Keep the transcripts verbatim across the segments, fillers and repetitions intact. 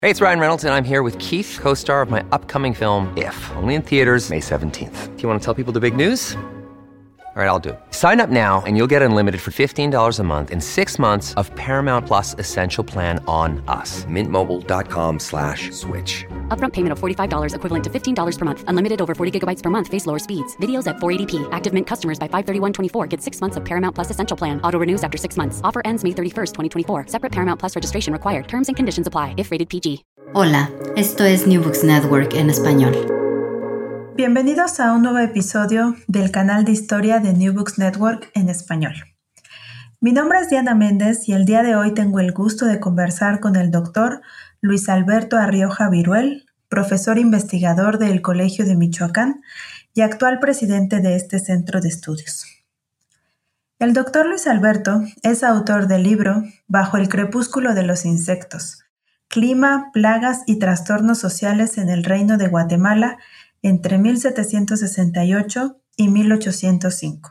Hey, it's Ryan Reynolds, and I'm here with Keith, co-star of my upcoming film, If, only in theaters May seventeenth. Do you want to tell people the big news? All right, I'll do it. Sign up now and you'll get unlimited for fifteen dollars a month and six months of Paramount Plus Essential Plan on us. Mint Mobile dot com slash switch. Upfront payment of forty-five dollars equivalent to fifteen dollars per month. Unlimited over forty gigabytes per month. Face lower speeds. Videos at four eighty p. Active Mint customers by five thirty-one twenty-four get six months of Paramount Plus Essential Plan. Auto renews after six months. Offer ends May thirty-first, twenty twenty-four. Separate Paramount Plus registration required. Terms and conditions apply if rated P G. Hola, esto es New Books Network en español. Bienvenidos a un nuevo episodio del canal de historia de New Books Network en español. Mi nombre es Diana Méndez y el día de hoy tengo el gusto de conversar con el doctor Luis Alberto Arrioja Viruel, profesor investigador del Colegio de Michoacán y actual presidente de este centro de estudios. El doctor Luis Alberto es autor del libro Bajo el crepúsculo de los insectos, clima, plagas y trastornos sociales en el Reino de Guatemala entre mil setecientos sesenta y ocho y mil ochocientos cinco.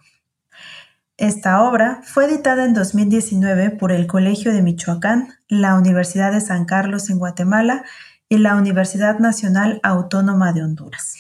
Esta obra fue editada en dos mil diecinueve por el Colegio de Michoacán, la Universidad de San Carlos en Guatemala y la Universidad Nacional Autónoma de Honduras.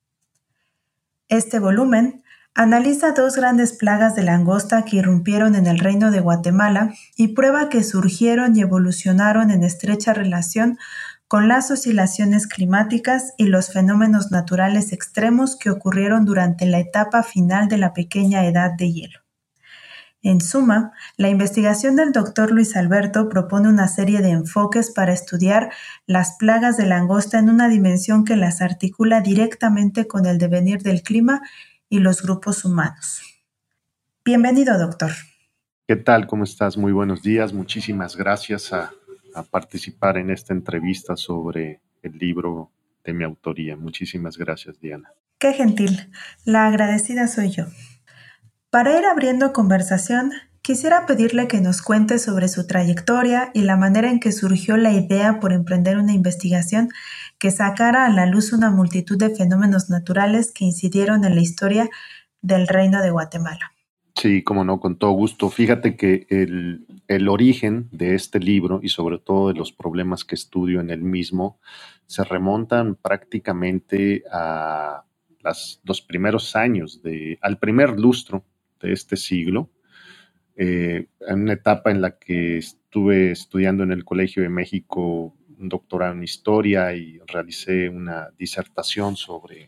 Este volumen analiza dos grandes plagas de langosta que irrumpieron en el Reino de Guatemala y prueba que surgieron y evolucionaron en estrecha relación con las oscilaciones climáticas y los fenómenos naturales extremos que ocurrieron durante la etapa final de la pequeña edad de hielo. En suma, la investigación del doctor Luis Alberto propone una serie de enfoques para estudiar las plagas de langosta en una dimensión que las articula directamente con el devenir del clima y los grupos humanos. Bienvenido, doctor. ¿Qué tal? ¿Cómo estás? Muy buenos días. Muchísimas gracias a, a participar en esta entrevista sobre el libro de mi autoría. Muchísimas gracias, Diana. Qué gentil. La agradecida soy yo. Para ir abriendo conversación, quisiera pedirle que nos cuente sobre su trayectoria y la manera en que surgió la idea por emprender una investigación que sacara a la luz una multitud de fenómenos naturales que incidieron en la historia del Reino de Guatemala. Sí, cómo no, con todo gusto. Fíjate que el, el origen de este libro y sobre todo de los problemas que estudio en el mismo se remontan prácticamente a las, los primeros años, de, al primer lustro de este siglo, eh, en una etapa en la que estuve estudiando en el Colegio de México un doctorado en historia y realicé una disertación sobre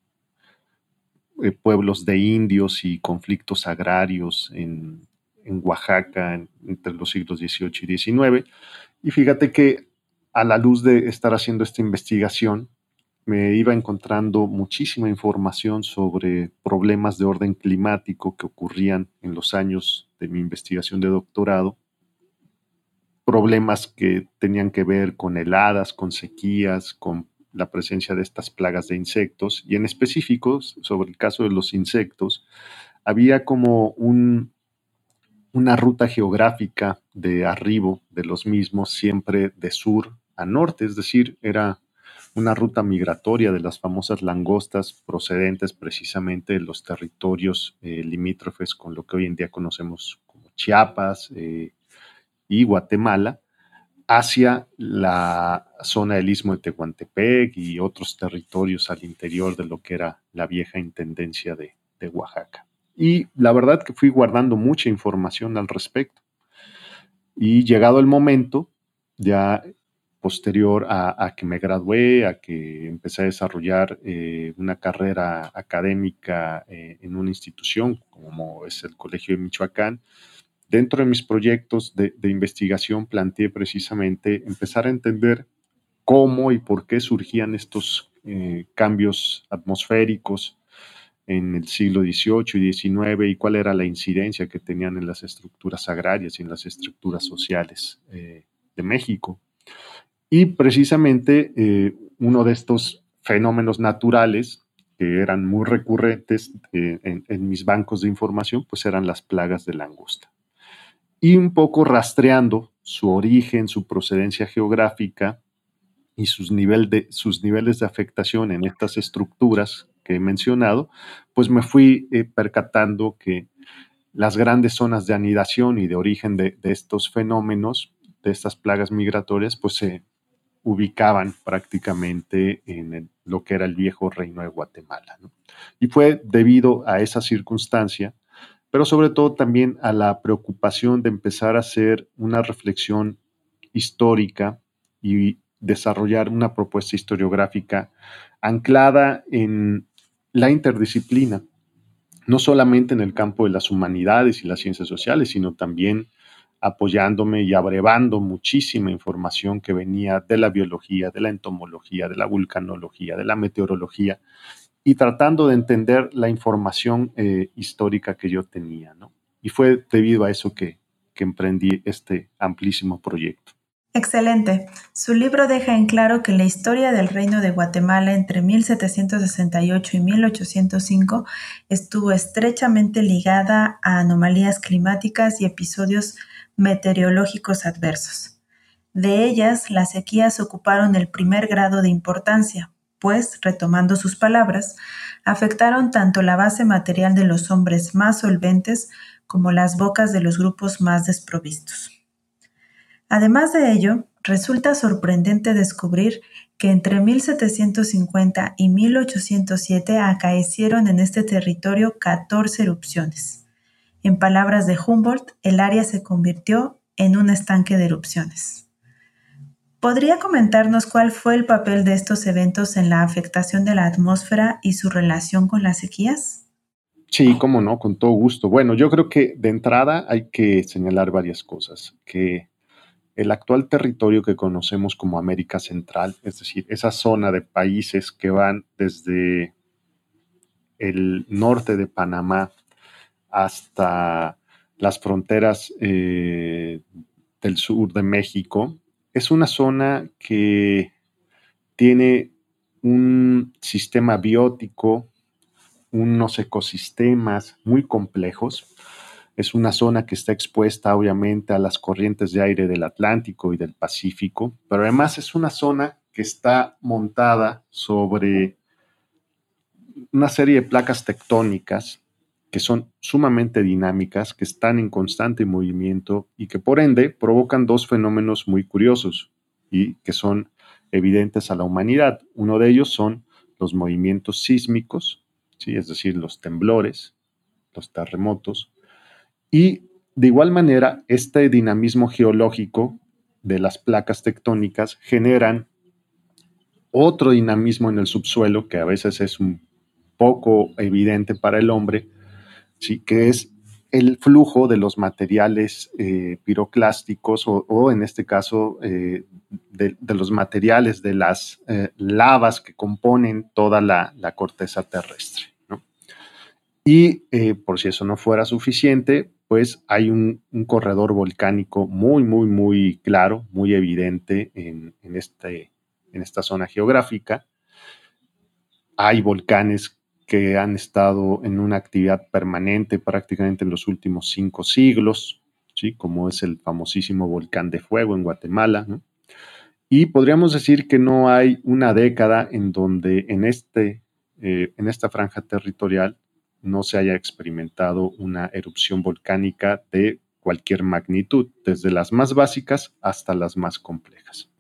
eh, pueblos de indios y conflictos agrarios en, en Oaxaca en, entre los siglos dieciocho y diecinueve. Y fíjate que a la luz de estar haciendo esta investigación, me iba encontrando muchísima información sobre problemas de orden climático que ocurrían en los años de mi investigación de doctorado, problemas que tenían que ver con heladas, con sequías, con la presencia de estas plagas de insectos, y en específico, sobre el caso de los insectos, había como un, una ruta geográfica de arribo de los mismos, siempre de sur a norte, es decir, era una ruta migratoria de las famosas langostas procedentes precisamente de los territorios eh, limítrofes con lo que hoy en día conocemos como Chiapas eh, y Guatemala, hacia la zona del Istmo de Tehuantepec y otros territorios al interior de lo que era la vieja intendencia de, de Oaxaca. Y la verdad que fui guardando mucha información al respecto. Y llegado el momento, ya posterior a, a que me gradué, a que empecé a desarrollar eh, una carrera académica eh, en una institución como es el Colegio de Michoacán, dentro de mis proyectos de, de investigación planteé precisamente empezar a entender cómo y por qué surgían estos eh, cambios atmosféricos en el siglo dieciocho y diecinueve y cuál era la incidencia que tenían en las estructuras agrarias y en las estructuras sociales eh, de México. Y precisamente eh, uno de estos fenómenos naturales que eran muy recurrentes eh, en, en mis bancos de información, pues eran las plagas de langosta. Y un poco rastreando su origen, su procedencia geográfica y sus, nivel de, sus niveles de afectación en estas estructuras que he mencionado, pues me fui eh, percatando que las grandes zonas de anidación y de origen de, de estos fenómenos, de estas plagas migratorias, pues se ubicaban prácticamente en el, lo que era el viejo reino de Guatemala, ¿no? Y fue debido a esa circunstancia, pero sobre todo también a la preocupación de empezar a hacer una reflexión histórica y desarrollar una propuesta historiográfica anclada en la interdisciplina, no solamente en el campo de las humanidades y las ciencias sociales, sino también apoyándome y abrevando muchísima información que venía de la biología, de la entomología, de la vulcanología, de la meteorología, y tratando de entender la información eh, histórica que yo tenía, ¿no? Y fue debido a eso que, que emprendí este amplísimo proyecto. Excelente. Su libro deja en claro que la historia del Reino de Guatemala entre mil setecientos sesenta y ocho y mil ochocientos cinco estuvo estrechamente ligada a anomalías climáticas y episodios meteorológicos adversos. De ellas, las sequías ocuparon el primer grado de importancia, pues, retomando sus palabras, afectaron tanto la base material de los hombres más solventes como las bocas de los grupos más desprovistos. Además de ello, resulta sorprendente descubrir que entre mil setecientos cincuenta y mil ochocientos siete acaecieron en este territorio catorce erupciones. En palabras de Humboldt, el área se convirtió en un estanque de erupciones. ¿Podría comentarnos cuál fue el papel de estos eventos en la afectación de la atmósfera y su relación con las sequías? Sí, cómo no, con todo gusto. Bueno, yo creo que de entrada hay que señalar varias cosas. Que el actual territorio que conocemos como América Central, es decir, esa zona de países que van desde el norte de Panamá hasta las fronteras eh, del sur de México, es una zona que tiene un sistema biótico, unos ecosistemas muy complejos. Es una zona que está expuesta obviamente a las corrientes de aire del Atlántico y del Pacífico, pero además es una zona que está montada sobre una serie de placas tectónicas que son sumamente dinámicas, que están en constante movimiento y que por ende provocan dos fenómenos muy curiosos y que son evidentes a la humanidad. Uno de ellos son los movimientos sísmicos, ¿sí? Es decir, los temblores, los terremotos, y de igual manera este dinamismo geológico de las placas tectónicas generan otro dinamismo en el subsuelo que a veces es un poco evidente para el hombre, ¿sí? Que es el flujo de los materiales eh, piroclásticos o, o en este caso eh, de, de los materiales de las eh, lavas que componen toda la, la corteza terrestre, ¿no? Y eh, por si eso no fuera suficiente, pues hay un, un corredor volcánico muy, muy, muy claro, muy evidente en, en, este, en esta zona geográfica. Hay volcanes que han estado en una actividad permanente prácticamente en los últimos cinco siglos, ¿sí? Como es el famosísimo Volcán de Fuego en Guatemala, ¿no? Y podríamos decir que no hay una década en donde en, este, eh, en esta franja territorial no se haya experimentado una erupción volcánica de cualquier magnitud, desde las más básicas hasta las más complejas.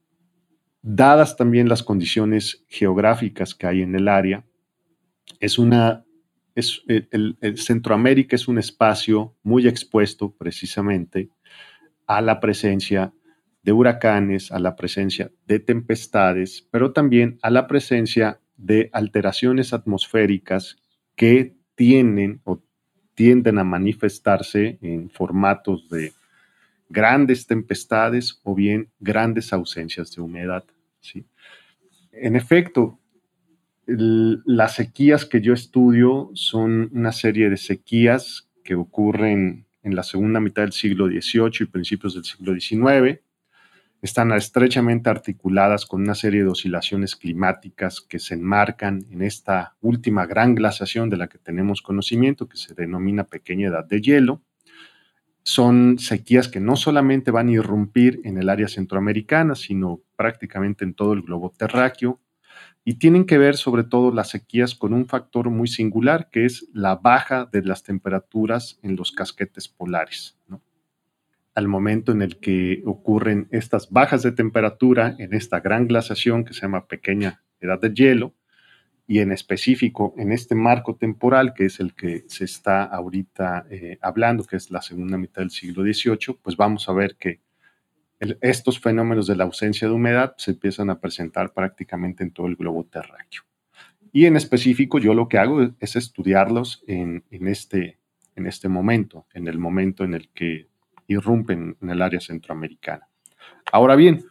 Dadas también las condiciones geográficas que hay en el área, es una, es, el, el Centroamérica es un espacio muy expuesto precisamente a la presencia de huracanes, a la presencia de tempestades, pero también a la presencia de alteraciones atmosféricas que tienen o tienden a manifestarse en formatos de grandes tempestades o bien grandes ausencias de humedad, ¿sí? En efecto, el, las sequías que yo estudio son una serie de sequías que ocurren en la segunda mitad del siglo dieciocho y principios del siglo diecinueve. Están estrechamente articuladas con una serie de oscilaciones climáticas que se enmarcan en esta última gran glaciación de la que tenemos conocimiento, que se denomina pequeña edad de hielo. Son sequías que no solamente van a irrumpir en el área centroamericana, sino prácticamente en todo el globo terráqueo, y tienen que ver sobre todo las sequías con un factor muy singular, que es la baja de las temperaturas en los casquetes polares, ¿no? al momento en el que ocurren estas bajas de temperatura en esta gran glaciación que se llama pequeña edad de hielo, y en específico en este marco temporal que es el que se está ahorita eh, hablando, que es la segunda mitad del siglo dieciocho, pues vamos a ver que el, estos fenómenos de la ausencia de humedad se empiezan a presentar prácticamente en todo el globo terráqueo. Y en específico yo lo que hago es, es estudiarlos en, en, este, en este momento, en el momento en el que irrumpen en el área centroamericana. Ahora bien,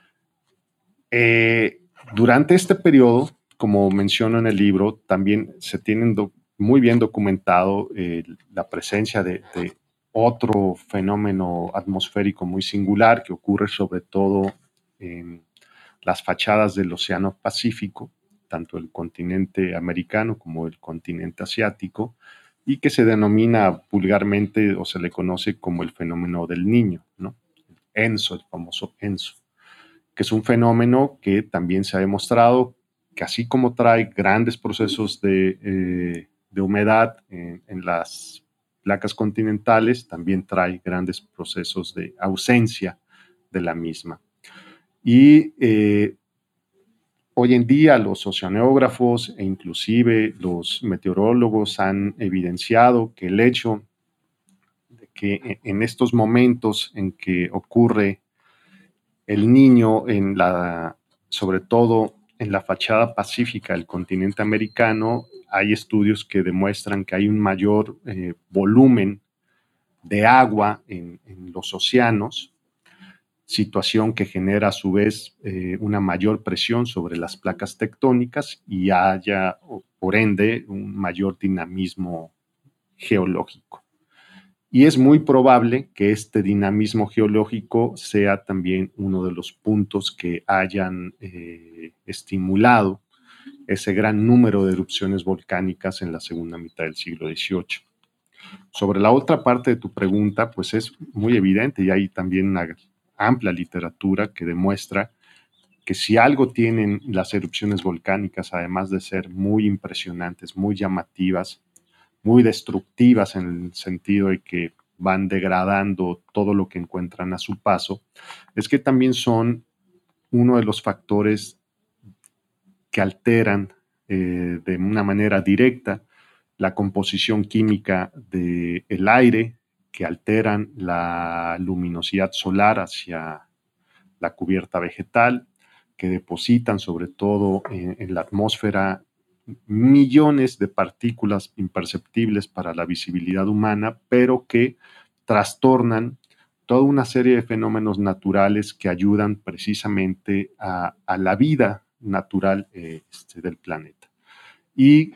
eh, durante este periodo, como menciono en el libro, también se tienen do, muy bien documentado eh, la presencia de, de otro fenómeno atmosférico muy singular que ocurre sobre todo en las fachadas del Océano Pacífico, tanto el continente americano como el continente asiático, y que se denomina vulgarmente o se le conoce como el fenómeno del Niño, ¿no? El ENSO, el famoso ENSO, que es un fenómeno que también se ha demostrado que así como trae grandes procesos de, eh, de humedad en, en las placas continentales, también trae grandes procesos de ausencia de la misma. Y eh, hoy en día los oceanógrafos e inclusive los meteorólogos han evidenciado que el hecho de que en estos momentos en que ocurre el Niño, en la, sobre todo en la fachada pacífica del continente americano, hay estudios que demuestran que hay un mayor eh, volumen de agua en, en los océanos, situación que genera a su vez eh, una mayor presión sobre las placas tectónicas y haya, por ende, un mayor dinamismo geológico. Y es muy probable que este dinamismo geológico sea también uno de los puntos que hayan eh, estimulado ese gran número de erupciones volcánicas en la segunda mitad del siglo dieciocho. Sobre la otra parte de tu pregunta, pues es muy evidente y hay también una amplia literatura que demuestra que si algo tienen las erupciones volcánicas, además de ser muy impresionantes, muy llamativas, muy destructivas en el sentido de que van degradando todo lo que encuentran a su paso, es que también son uno de los factores que alteran eh, de una manera directa la composición química del aire, que alteran la luminosidad solar hacia la cubierta vegetal, que depositan sobre todo en, en la atmósfera millones de partículas imperceptibles para la visibilidad humana, pero que trastornan toda una serie de fenómenos naturales que ayudan precisamente a, a la vida natural eh, este, del planeta. Y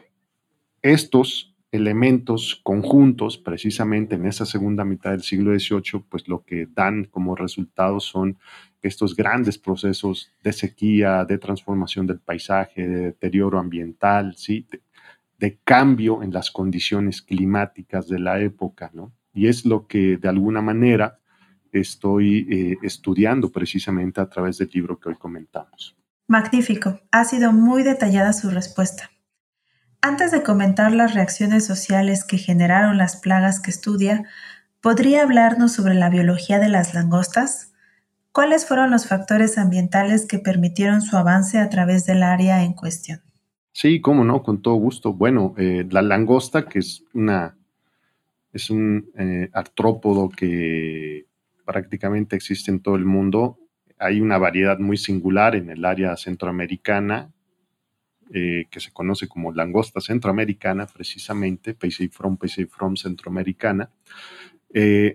estos elementos conjuntos, precisamente en esa segunda mitad del siglo dieciocho, pues lo que dan como resultado son estos grandes procesos de sequía, de transformación del paisaje, de deterioro ambiental, ¿sí? de, de cambio en las condiciones climáticas de la época, ¿no? Y es lo que de alguna manera estoy eh, estudiando precisamente a través del libro que hoy comentamos. Magnífico, ha sido muy detallada su respuesta. Antes de comentar las reacciones sociales que generaron las plagas que estudia, ¿podría hablarnos sobre la biología de las langostas? ¿Cuáles fueron los factores ambientales que permitieron su avance a través del área en cuestión? Sí, cómo no, con todo gusto. Bueno, eh, la langosta, que es, una, es un eh, artrópodo que prácticamente existe en todo el mundo, hay una variedad muy singular en el área centroamericana, Eh, que se conoce como langosta centroamericana, precisamente, Paseriforme paseriforme centroamericana. Eh,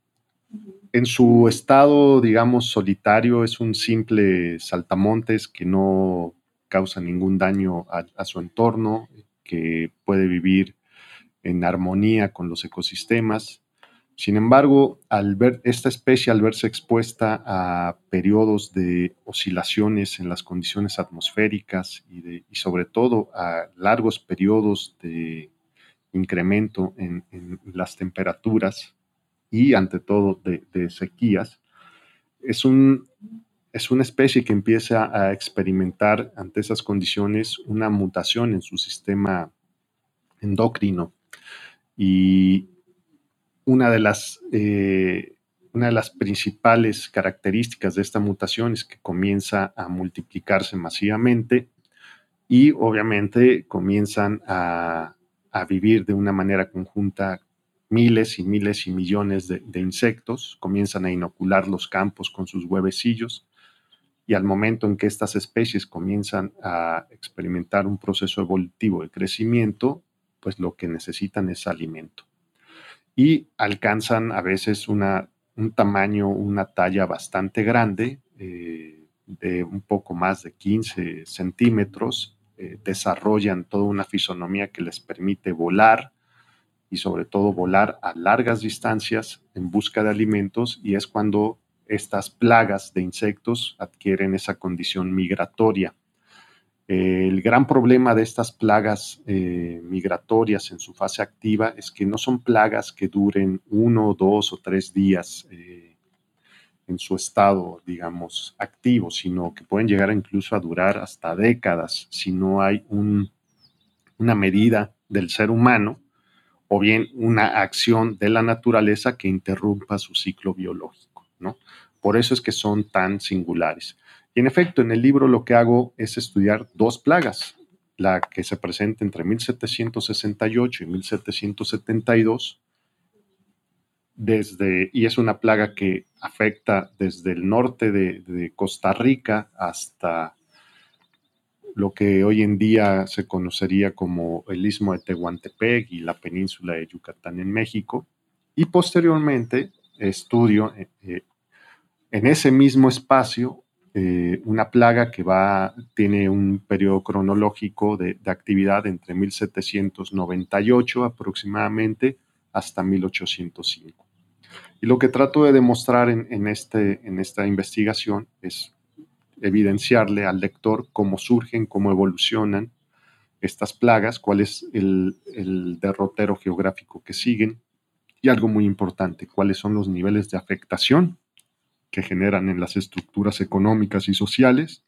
en su estado, digamos, solitario, es un simple saltamontes que no causa ningún daño a, a su entorno, que puede vivir en armonía con los ecosistemas. Sin embargo, al ver esta especie, al verse expuesta a periodos de oscilaciones en las condiciones atmosféricas y, de, y sobre todo a largos periodos de incremento en, en las temperaturas y ante todo de, de sequías, es, un, es una especie que empieza a experimentar ante esas condiciones una mutación en su sistema endocrino y una de las eh, una de las principales características de esta mutación es que comienza a multiplicarse masivamente y obviamente comienzan a, a vivir de una manera conjunta miles y miles y millones de, de insectos, comienzan a inocular los campos con sus huevecillos y al momento en que estas especies comienzan a experimentar un proceso evolutivo de crecimiento, pues lo que necesitan es alimento. Y alcanzan a veces una, un tamaño, una talla bastante grande, eh, de un poco más de quince centímetros, eh, desarrollan toda una fisonomía que les permite volar y sobre todo volar a largas distancias en busca de alimentos, y es cuando estas plagas de insectos adquieren esa condición migratoria. El gran problema de estas plagas eh, migratorias en su fase activa es que no son plagas que duren uno, dos o tres días eh, en su estado, digamos, activo, sino que pueden llegar incluso a durar hasta décadas si no hay un, una medida del ser humano o bien una acción de la naturaleza que interrumpa su ciclo biológico, ¿no? Por eso es que son tan singulares. Y en efecto, en el libro lo que hago es estudiar dos plagas, la que se presenta entre mil setecientos sesenta y ocho y mil setecientos setenta y dos, desde, y es una plaga que afecta desde el norte de, de Costa Rica hasta lo que hoy en día se conocería como el Istmo de Tehuantepec y la península de Yucatán en México, y posteriormente estudio eh, en ese mismo espacio eh, una plaga que va, tiene un periodo cronológico de, de actividad entre mil setecientos noventa y ocho aproximadamente hasta mil ochocientos cinco. Y lo que trato de demostrar en, en, este, en esta investigación es evidenciarle al lector cómo surgen, cómo evolucionan estas plagas, cuál es el, el derrotero geográfico que siguen y algo muy importante, cuáles son los niveles de afectación que generan en las estructuras económicas y sociales.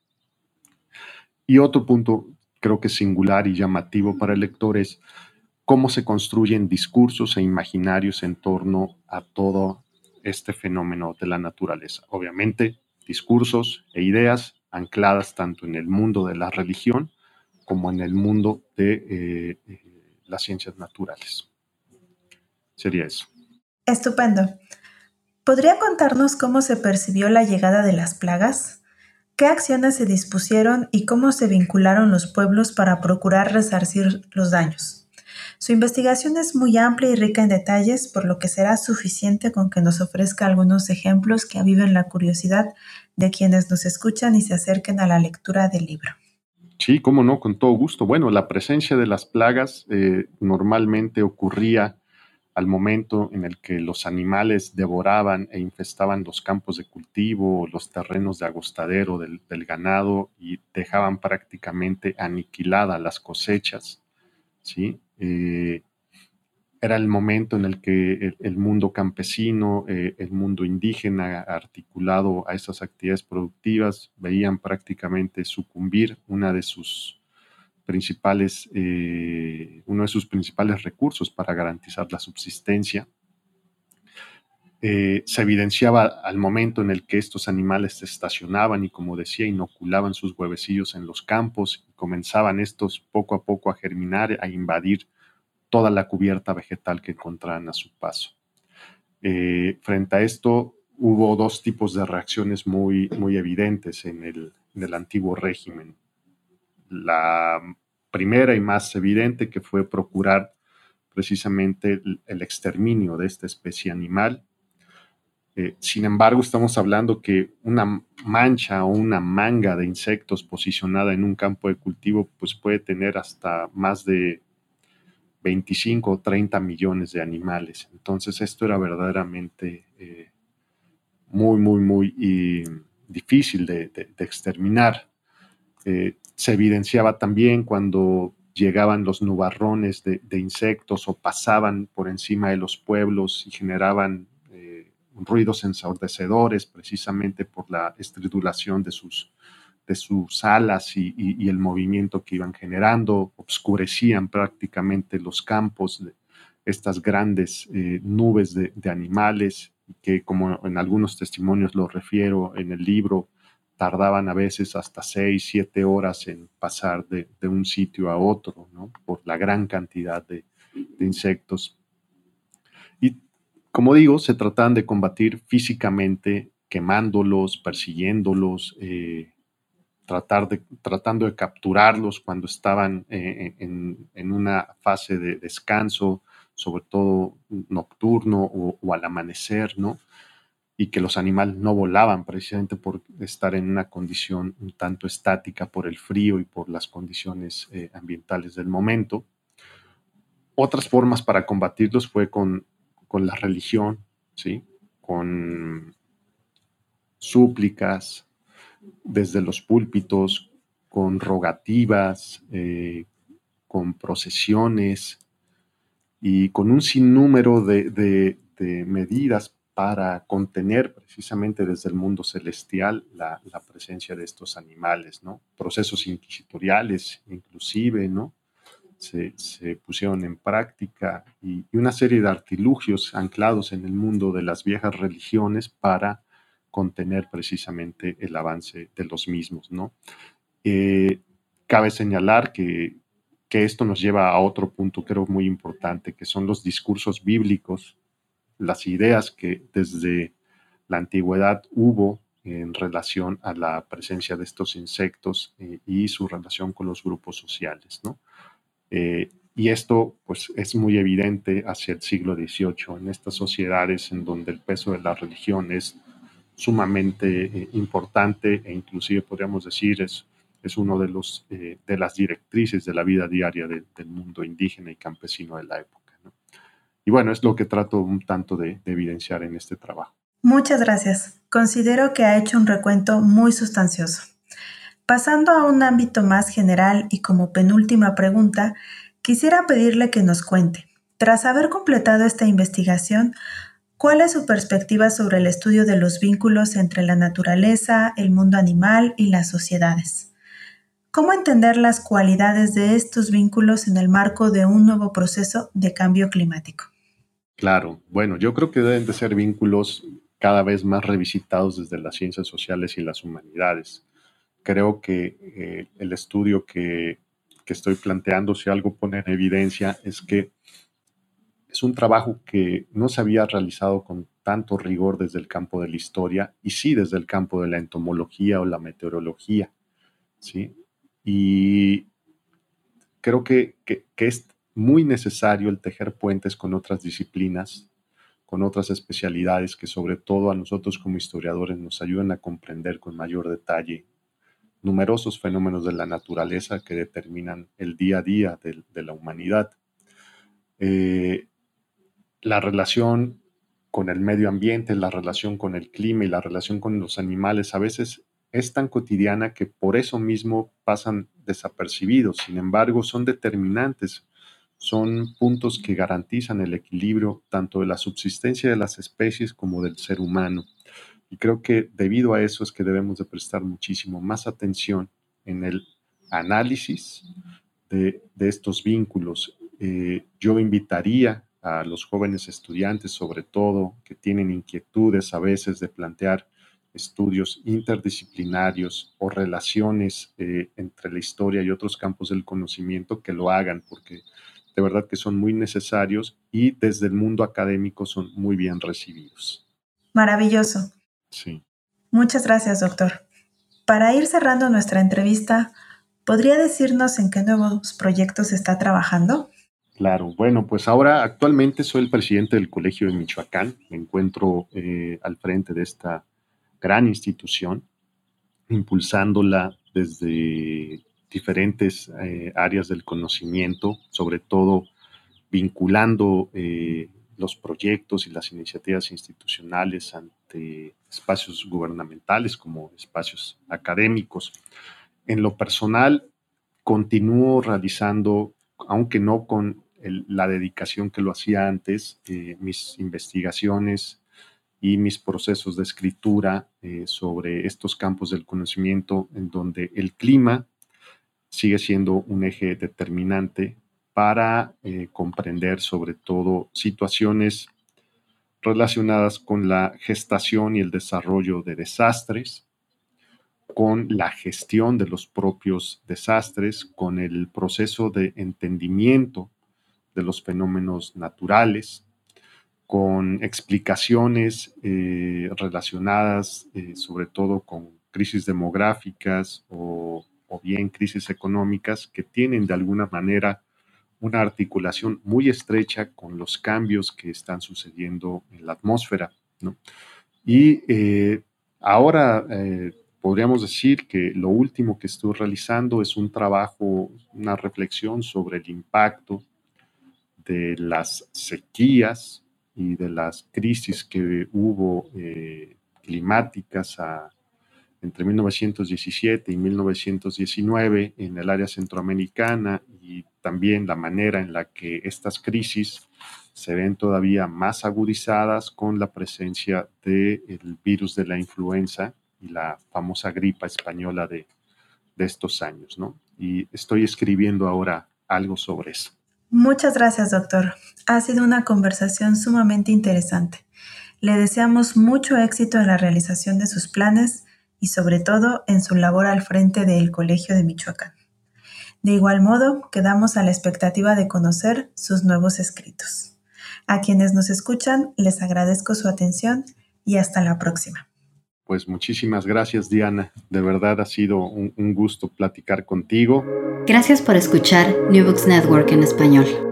Y otro punto creo que singular y llamativo para el lector es cómo se construyen discursos e imaginarios en torno a todo este fenómeno de la naturaleza. Obviamente, discursos e ideas ancladas tanto en el mundo de la religión como en el mundo de eh, eh, las ciencias naturales. Sería eso. Estupendo. ¿Podría contarnos cómo se percibió la llegada de las plagas? ¿Qué acciones se dispusieron y cómo se vincularon los pueblos para procurar resarcir los daños? Su investigación es muy amplia y rica en detalles, por lo que será suficiente con que nos ofrezca algunos ejemplos que aviven la curiosidad de quienes nos escuchan y se acerquen a la lectura del libro. Sí, cómo no, con todo gusto. Bueno, la presencia de las plagas eh, normalmente ocurría al momento en el que los animales devoraban e infestaban los campos de cultivo, los terrenos de agostadero del, del ganado y dejaban prácticamente aniquiladas las cosechas, ¿sí? Eh, era el momento en el que el, el mundo campesino, eh, el mundo indígena articulado a esas actividades productivas, veían prácticamente sucumbir una de sus principales, eh, uno de sus principales recursos para garantizar la subsistencia. Eh, se evidenciaba al momento en el que estos animales se estacionaban y, como decía, inoculaban sus huevecillos en los campos y comenzaban estos poco a poco a germinar, a invadir toda la cubierta vegetal que encontraban a su paso. Eh, frente a esto, hubo dos tipos de reacciones muy, muy evidentes en el, en el antiguo régimen. La primera y más evidente, que fue procurar precisamente el, el exterminio de esta especie animal. Eh, sin embargo, estamos hablando que una mancha o una manga de insectos posicionada en un campo de cultivo pues puede tener hasta más de veinticinco o treinta millones de animales. Entonces esto era verdaderamente eh, muy, muy, muy y difícil de, de, de exterminar. Eh, se evidenciaba también cuando llegaban los nubarrones de, de insectos o pasaban por encima de los pueblos y generaban eh, ruidos ensordecedores precisamente por la estridulación de sus, de sus alas y, y, y el movimiento que iban generando, obscurecían prácticamente los campos de estas grandes eh, nubes de, de animales que como en algunos testimonios lo refiero en el libro, tardaban a veces hasta seis, siete horas en pasar de, de un sitio a otro, ¿no? Por la gran cantidad de, de insectos. Y como digo, se trataban de combatir físicamente, quemándolos, persiguiéndolos, eh, tratar de, tratando de capturarlos cuando estaban eh, en, en una fase de descanso, sobre todo nocturno o, o al amanecer, ¿no? Y que los animales no volaban precisamente por estar en una condición un tanto estática por el frío y por las condiciones eh, ambientales del momento. Otras formas para combatirlos fue con, con la religión, ¿sí? Con súplicas desde los púlpitos, con rogativas, eh, con procesiones y con un sinnúmero de, de, de medidas para contener precisamente desde el mundo celestial la, la presencia de estos animales, ¿no? Procesos inquisitoriales inclusive, ¿no? Se, se pusieron en práctica y, y una serie de artilugios anclados en el mundo de las viejas religiones para contener precisamente el avance de los mismos, ¿no? Eh, cabe señalar que, que esto nos lleva a otro punto, creo, muy importante, que son los discursos bíblicos, las ideas que desde la antigüedad hubo en relación a la presencia de estos insectos eh, y su relación con los grupos sociales, ¿no? Eh, y esto pues es muy evidente hacia el siglo dieciocho, en estas sociedades en donde el peso de la religión es sumamente eh, importante e inclusive podríamos decir es, es uno de, los, eh, de las directrices de la vida diaria de, del mundo indígena y campesino de la época, ¿no? Y bueno, es lo que trato un tanto de, de evidenciar en este trabajo. Muchas gracias. Considero que ha hecho un recuento muy sustancioso. Pasando a un ámbito más general y como penúltima pregunta, quisiera pedirle que nos cuente, tras haber completado esta investigación, ¿cuál es su perspectiva sobre el estudio de los vínculos entre la naturaleza, el mundo animal y las sociedades? ¿Cómo entender las cualidades de estos vínculos en el marco de un nuevo proceso de cambio climático? Claro, bueno, yo creo que deben de ser vínculos cada vez más revisitados desde las ciencias sociales y las humanidades. Creo que eh, el estudio que, que estoy planteando, si algo pone en evidencia, es que es un trabajo que no se había realizado con tanto rigor desde el campo de la historia y sí desde el campo de la entomología o la meteorología, ¿sí? Y creo que, que, que es muy necesario el tejer puentes con otras disciplinas, con otras especialidades que sobre todo a nosotros como historiadores nos ayuden a comprender con mayor detalle numerosos fenómenos de la naturaleza que determinan el día a día de, de la humanidad. Eh, la relación con el medio ambiente, la relación con el clima y la relación con los animales a veces es tan cotidiana que por eso mismo pasan desapercibidos. Sin embargo, son determinantes, son puntos que garantizan el equilibrio tanto de la subsistencia de las especies como del ser humano. Y creo que debido a eso es que debemos de prestar muchísimo más atención en el análisis de, de estos vínculos. Eh, yo invitaría a los jóvenes estudiantes, sobre todo, que tienen inquietudes a veces de plantear estudios interdisciplinarios o relaciones eh, entre la historia y otros campos del conocimiento, que lo hagan, porque de verdad que son muy necesarios y desde el mundo académico son muy bien recibidos. Maravilloso. Sí. Muchas gracias, doctor. Para ir cerrando nuestra entrevista, ¿podría decirnos en qué nuevos proyectos está trabajando? Claro, bueno, pues ahora actualmente soy el presidente del Colegio de Michoacán. Me encuentro eh, al frente de esta gran institución, impulsándola desde diferentes eh, áreas del conocimiento, sobre todo vinculando eh, los proyectos y las iniciativas institucionales ante espacios gubernamentales como espacios académicos. En lo personal, continúo realizando, aunque no con el, la dedicación que lo hacía antes, eh, mis investigaciones y mis procesos de escritura eh, sobre estos campos del conocimiento en donde el clima sigue siendo un eje determinante para eh, comprender sobre todo situaciones relacionadas con la gestación y el desarrollo de desastres, con la gestión de los propios desastres, con el proceso de entendimiento de los fenómenos naturales, con explicaciones eh, relacionadas eh, sobre todo con crisis demográficas o, o bien crisis económicas que tienen de alguna manera una articulación muy estrecha con los cambios que están sucediendo en la atmósfera, ¿no? Y eh, ahora eh, podríamos decir que lo último que estoy realizando es un trabajo, una reflexión sobre el impacto de las sequías y de las crisis que hubo eh, climáticas a, entre mil novecientos diecisiete y mil novecientos diecinueve en el área centroamericana, y también la manera en la que estas crisis se ven todavía más agudizadas con la presencia del virus de la influenza y la famosa gripa española de, de estos años, ¿no? Y estoy escribiendo ahora algo sobre eso. Muchas gracias, doctor. Ha sido una conversación sumamente interesante. Le deseamos mucho éxito en la realización de sus planes y sobre todo en su labor al frente del Colegio de Michoacán. De igual modo, quedamos a la expectativa de conocer sus nuevos escritos. A quienes nos escuchan, les agradezco su atención y hasta la próxima. Pues muchísimas gracias, Diana. De verdad ha sido un, un gusto platicar contigo. Gracias por escuchar New Books Network en español.